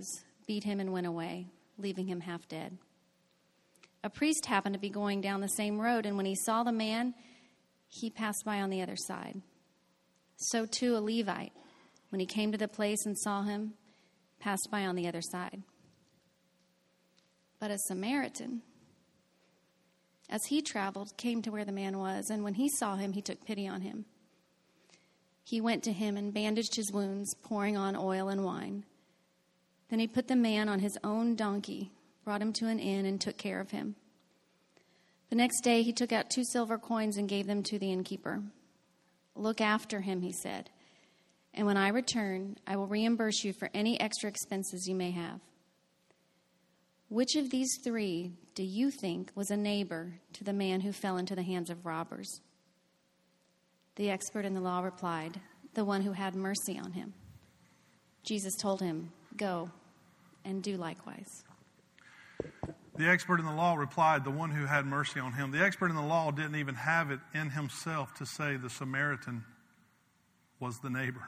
beat him, and went away, leaving him half dead. A priest happened to be going down the same road, and when he saw the man, he passed by on the other side. So too a Levite, when he came to the place and saw him, passed by on the other side. But a Samaritan, as he traveled, came to where the man was, and when he saw him, he took pity on him. He went to him and bandaged his wounds, pouring on oil and wine. Then he put the man on his own donkey, brought him to an inn, and took care of him. The next day he took out two silver coins and gave them to the innkeeper. "Look after him," he said, "and when I return, I will reimburse you for any extra expenses you may have." Which of these three do you think was a neighbor to the man who fell into the hands of robbers? The expert in the law replied, "The one who had mercy on him." Jesus told him, "Go and do likewise." The expert in the law replied, "The one who had mercy on him." The expert in the law didn't even have it in himself to say the Samaritan was the neighbor.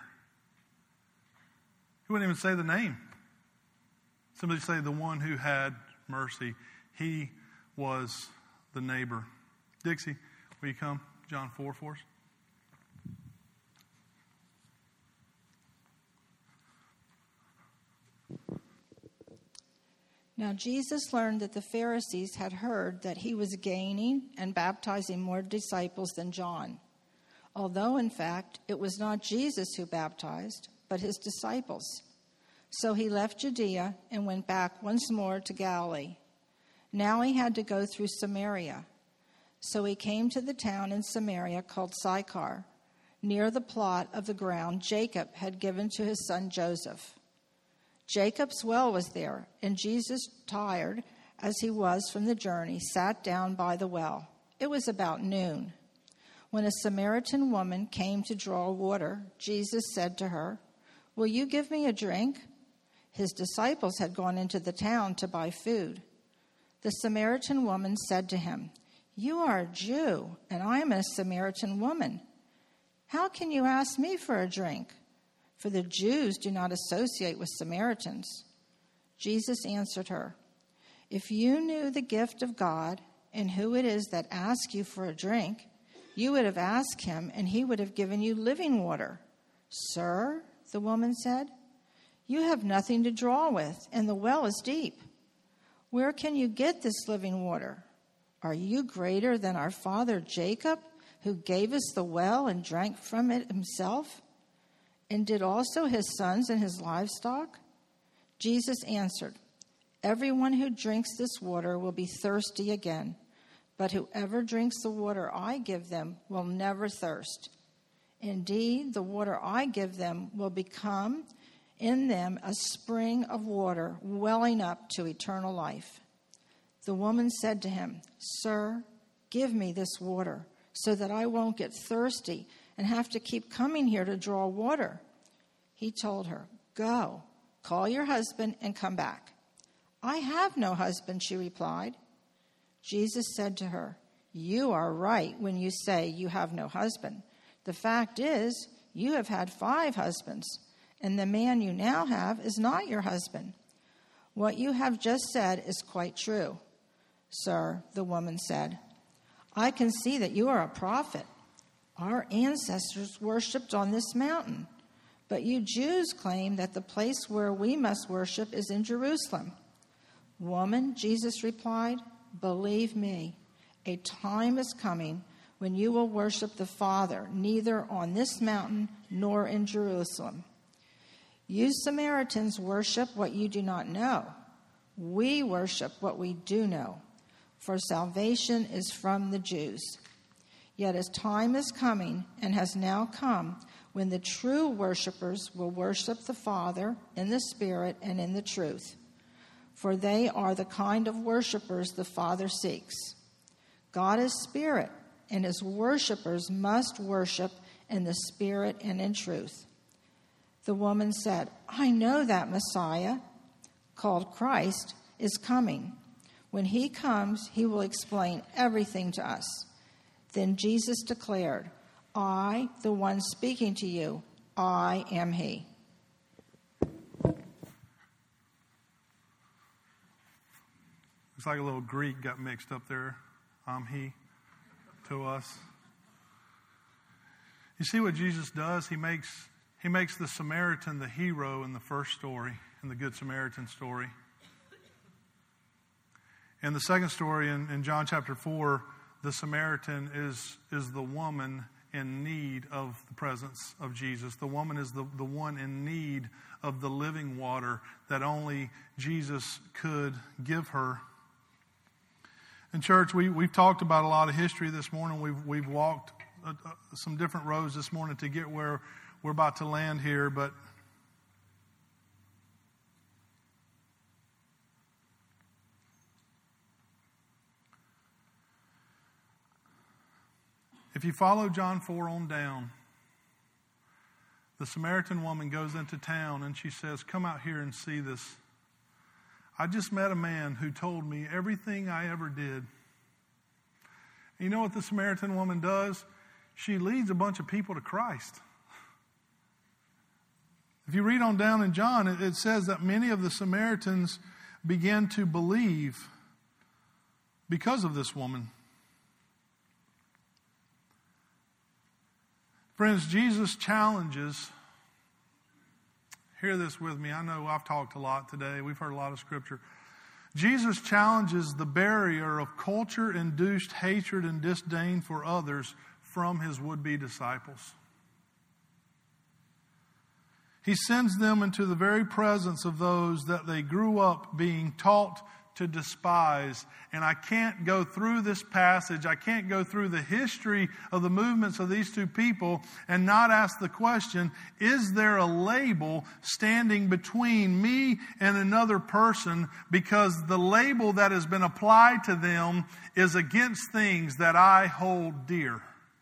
He wouldn't even say the name. Somebody say the one who had mercy. He was the neighbor. Dixie, will you come? John four for us. Now Jesus learned that the Pharisees had heard that he was gaining and baptizing more disciples than John, although in fact it was not Jesus who baptized, but his disciples. So he left Judea and went back once more to Galilee. Now he had to go through Samaria. So he came to the town in Samaria called Sychar, near the plot of the ground Jacob had given to his son Joseph. Jacob's well was there, and Jesus, tired as he was from the journey, sat down by the well. It was about noon. When a Samaritan woman came to draw water, Jesus said to her, "Will you give me a drink?" His disciples had gone into the town to buy food. The Samaritan woman said to him, "You are a Jew, and I am a Samaritan woman. How can you ask me for a drink?" For the Jews do not associate with Samaritans. Jesus answered her, "If you knew the gift of God and who it is that asks you for a drink, you would have asked him, and he would have given you living water." "Sir," the woman said, "you have nothing to draw with, and the well is deep. Where can you get this living water? Are you greater than our father Jacob, who gave us the well and drank from it himself? And did also his sons and his livestock?" Jesus answered, "Everyone who drinks this water will be thirsty again, but whoever drinks the water I give them will never thirst. Indeed, the water I give them will become in them a spring of water welling up to eternal life." The woman said to him, "Sir, give me this water so that I won't get thirsty and have to keep coming here to draw water." He told her, "Go, call your husband and come back." "I have no husband," she replied. Jesus said to her, "You are right when you say you have no husband. The fact is, you have had five husbands, and the man you now have is not your husband. What you have just said is quite true." "Sir," the woman said, "I can see that you are a prophet. Our ancestors worshipped on this mountain, but you Jews claim that the place where we must worship is in Jerusalem." "Woman," Jesus replied, "believe me, a time is coming when you will worship the Father neither on this mountain nor in Jerusalem. You Samaritans worship what you do not know. We worship what we do know, for salvation is from the Jews. Yet a time is coming and has now come when the true worshipers will worship the Father in the Spirit and in the truth, for they are the kind of worshipers the Father seeks. God is Spirit, and his worshipers must worship in the Spirit and in truth." The woman said, "I know that Messiah, called Christ, is coming. When he comes, he will explain everything to us." Then Jesus declared, "I, the one speaking to you, I am he." It's like a little Greek got mixed up there. I'm he to us. You see what Jesus does? He makes he makes the Samaritan the hero in the first story, in the Good Samaritan story. In the second story, in, in John chapter four, the Samaritan is, is the woman in need of the presence of Jesus. The woman is the, the one in need of the living water that only Jesus could give her. In church, we, we've talked about a lot of history this morning. We've, we've walked uh, some different roads this morning to get where we're about to land here, but if you follow John four on down, the Samaritan woman goes into town and she says, "Come out here and see this. I just met a man who told me everything I ever did." You know what the Samaritan woman does? She leads a bunch of people to Christ. If you read on down in John, it, it says that many of the Samaritans began to believe because of this woman. Friends, Jesus challenges, hear this with me. I know I've talked a lot today. We've heard a lot of scripture. Jesus challenges the barrier of culture-induced hatred and disdain for others from his would-be disciples. He sends them into the very presence of those that they grew up being taught to despise. And I can't go through this passage, I can't go through the history of the movements of these two people and not ask the question, is there a label standing between me and another person because the label that has been applied to them is against things that I hold dear?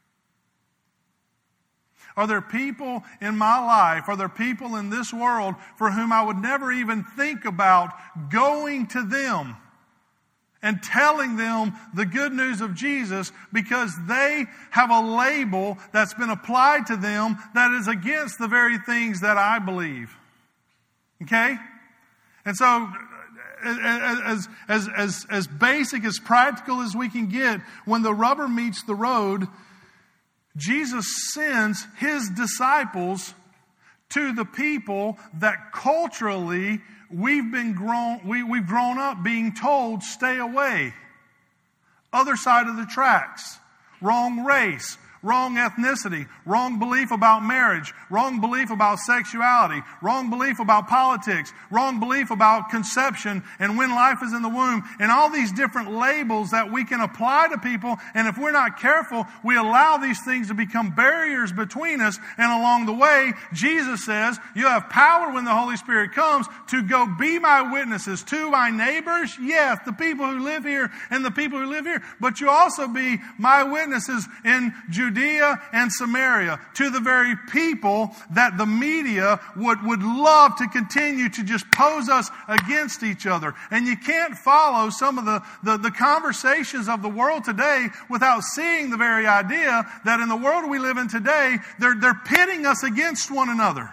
Are there people in my life, are there people in this world for whom I would never even think about going to them and telling them the good news of Jesus because they have a label that's been applied to them that is against the very things that I believe? Okay? And so, as, as, as, as basic, as practical as we can get, when the rubber meets the road, Jesus sends his disciples to the people that culturally we've been grown, we, we've grown up being told, stay away. Other side of the tracks. Wrong race. Wrong ethnicity, wrong belief about marriage, wrong belief about sexuality, wrong belief about politics, wrong belief about conception and when life is in the womb, and all these different labels that we can apply to people. And if we're not careful, we allow these things to become barriers between us. And along the way, Jesus says, you have power when the Holy Spirit comes to go be my witnesses to my neighbors, yes, the people who live here and the people who live here, but you also be my witnesses in Judea Judea and Samaria, to the very people that the media would, would love to continue to just pose us against each other. And you can't follow some of the, the, the conversations of the world today without seeing the very idea that in the world we live in today, they're, they're pitting us against one another.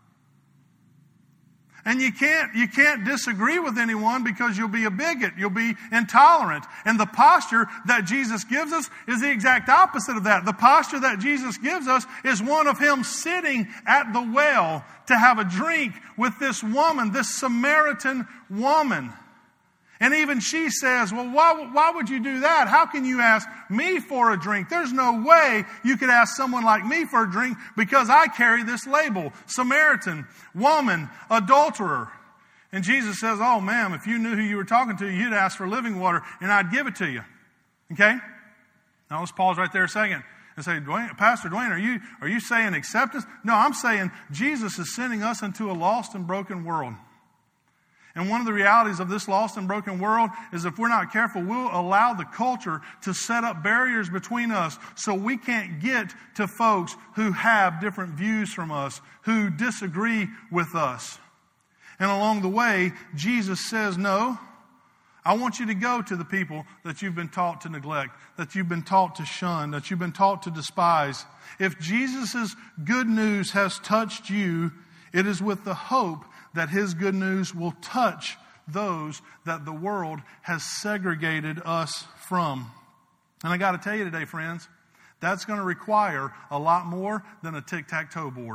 And you can't, you can't disagree with anyone because you'll be a bigot. You'll be intolerant. And the posture that Jesus gives us is the exact opposite of that. The posture that Jesus gives us is one of him sitting at the well to have a drink with this woman, this Samaritan woman. And even she says, well, why, why would you do that? How can you ask me for a drink? There's no way you could ask someone like me for a drink because I carry this label. Samaritan, woman, adulterer. And Jesus says, oh, ma'am, if you knew who you were talking to, you'd ask for living water and I'd give it to you. Okay? Now let's pause right there a second and say, Dwayne, Pastor Dwayne, are you, are you saying acceptance? No, I'm saying Jesus is sending us into a lost and broken world. And one of the realities of this lost and broken world is if we're not careful, we'll allow the culture to set up barriers between us so we can't get to folks who have different views from us, who disagree with us. And along the way, Jesus says, no, I want you to go to the people that you've been taught to neglect, that you've been taught to shun, that you've been taught to despise. If Jesus' good news has touched you, it is with the hope that his good news will touch those that the world has segregated us from. And I got to tell you today, friends, that's going to require a lot more than a tic-tac-toe board.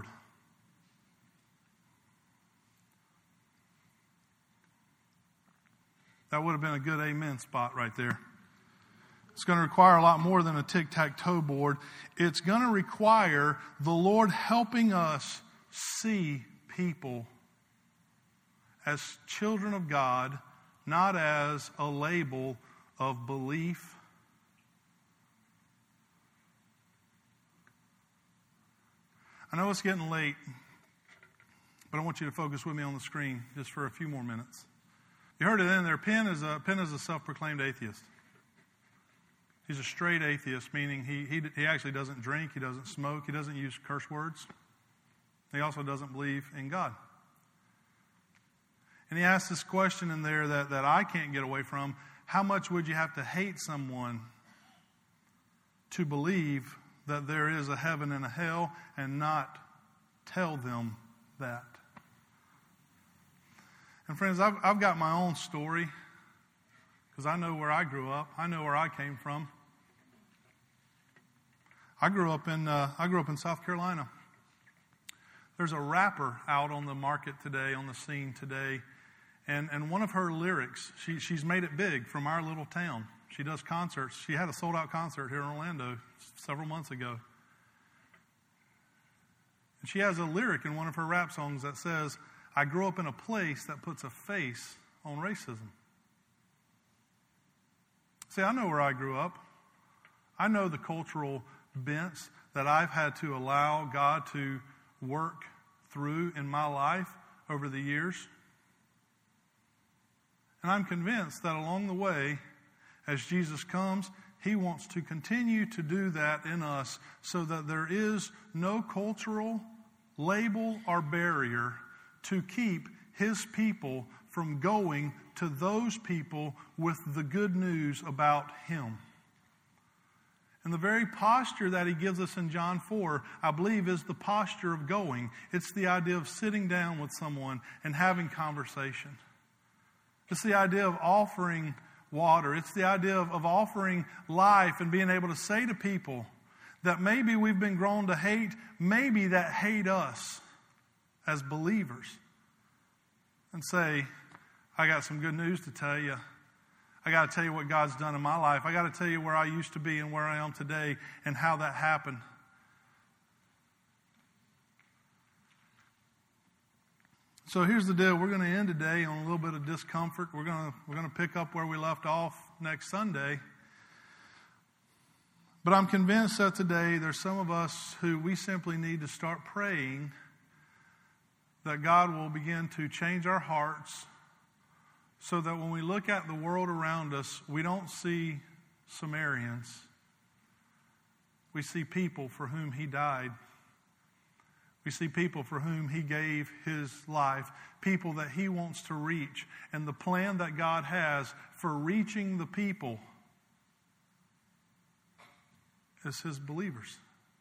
That would have been a good amen spot right there. It's going to require a lot more than a tic-tac-toe board. It's going to require the Lord helping us see people as children of God, not as a label of belief. I know it's getting late, but I want you to focus with me on the screen just for a few more minutes. You heard it in there. Penn is a, Penn is a self-proclaimed atheist. He's a straight atheist, meaning he, he, he actually doesn't drink, he doesn't smoke, he doesn't use curse words. He also doesn't believe in God. And he asked this question in there that, that I can't get away from. How much would you have to hate someone to believe that there is a heaven and a hell and not tell them that? And friends, I've, I've got my own story because I know where I grew up. I know where I came from. I grew up in uh, I grew up in South Carolina. There's a rapper out on the market today, on the scene today, and, and one of her lyrics, she, she's made it big from our little town. She does concerts. She had a sold-out concert here in Orlando several months ago. And she has a lyric in one of her rap songs that says, I grew up in a place that puts a face on racism. See, I know where I grew up. I know the cultural bents that I've had to allow God to work through in my life over the years. And I'm convinced that along the way, as Jesus comes, He wants to continue to do that in us so that there is no cultural label or barrier to keep His people from going to those people with the good news about Him. And the very posture that He gives us in John four, I believe, is the posture of going. It's the idea of sitting down with someone and having conversation. It's the idea of offering water. It's the idea of, of offering life and being able to say to people that maybe we've been grown to hate, maybe that hate us as believers, and say, I got some good news to tell you. I got to tell you what God's done in my life. I got to tell you where I used to be and where I am today and how that happened. So here's the deal. We're going to end today on a little bit of discomfort. We're going to we're going to pick up where we left off next Sunday. But I'm convinced that today there's some of us who we simply need to start praying that God will begin to change our hearts so that when we look at the world around us, we don't see Samaritans. We see people for whom He died. We see people for whom He gave His life, people that He wants to reach, and the plan that God has for reaching the people is His believers.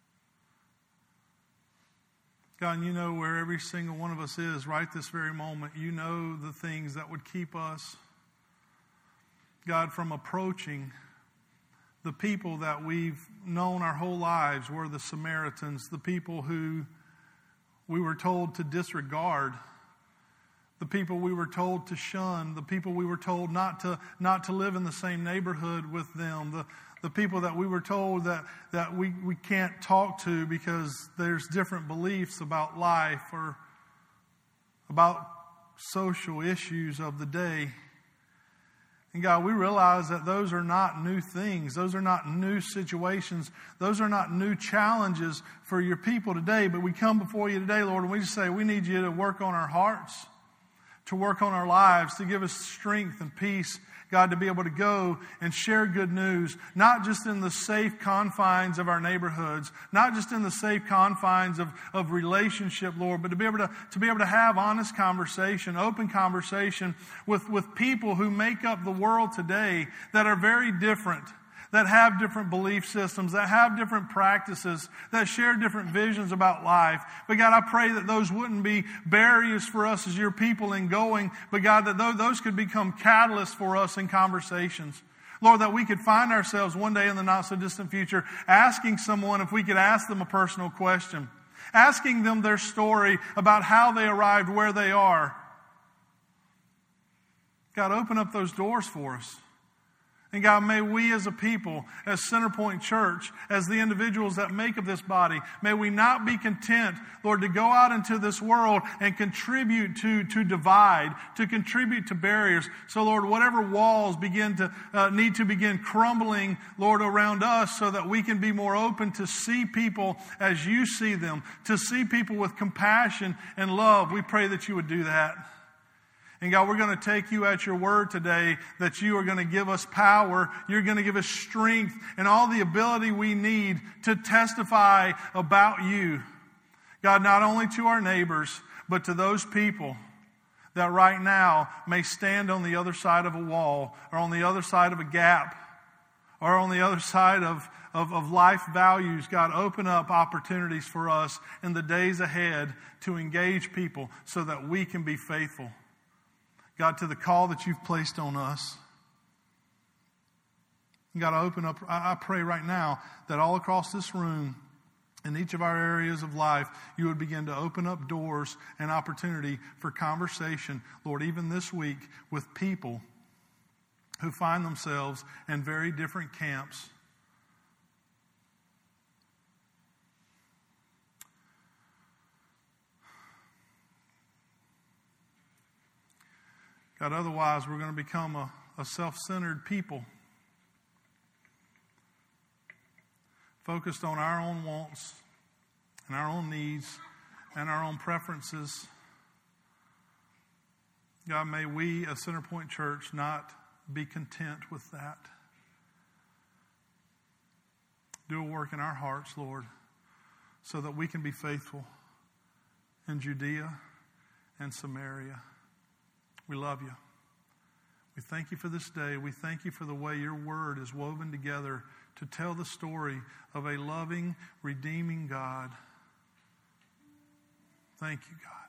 God, you know where every single one of us is right this very moment. You know the things that would keep us, God, from approaching the people that we've known our whole lives were the Samaritans, the people who we were told to disregard, the people we were told to shun, the people we were told not to not to live in the same neighborhood with them, the, the people that we were told that, that we, we can't talk to because there's different beliefs about life or about social issues of the day. And God, we realize that those are not new things. Those are not new situations. Those are not new challenges for your people today. But we come before you today, Lord, and we just say we need you to work on our hearts, to work on our lives, to give us strength and peace, God, to be able to go and share good news, not just in the safe confines of our neighborhoods, not just in the safe confines of, of relationship, Lord, but to be able to, to be able to have honest conversation, open conversation with, with people who make up the world today that are very different, that have different belief systems, that have different practices, that share different visions about life. But God, I pray that those wouldn't be barriers for us as your people in going, but God, that those could become catalysts for us in conversations. Lord, that we could find ourselves one day in the not so distant future asking someone if we could ask them a personal question, asking them their story about how they arrived where they are. God, open up those doors for us. And God, may we as a people, as Centerpoint Church, as the individuals that make up this body, may we not be content, Lord, to go out into this world and contribute to, to divide, to contribute to barriers. So, Lord, whatever walls begin to uh, need to begin crumbling, Lord, around us so that we can be more open to see people as you see them, to see people with compassion and love. We pray that you would do that. And God, we're going to take you at your word today that you are going to give us power, you're going to give us strength and all the ability we need to testify about you. God, not only to our neighbors, but to those people that right now may stand on the other side of a wall or on the other side of a gap or on the other side of, of, of life values. God, open up opportunities for us in the days ahead to engage people so that we can be faithful. God, to the call that you've placed on us. God, I open up, I pray right now that all across this room, in each of our areas of life, you would begin to open up doors and opportunity for conversation, Lord, even this week with people who find themselves in very different camps. God, otherwise we're going to become a, a self-centered people, focused on our own wants and our own needs and our own preferences. God, may we as Centerpoint Church not be content with that. Do a work in our hearts, Lord, so that we can be faithful in Judea and Samaria. We love you. We thank you for this day. We thank you for the way your word is woven together to tell the story of a loving, redeeming God. Thank you, God.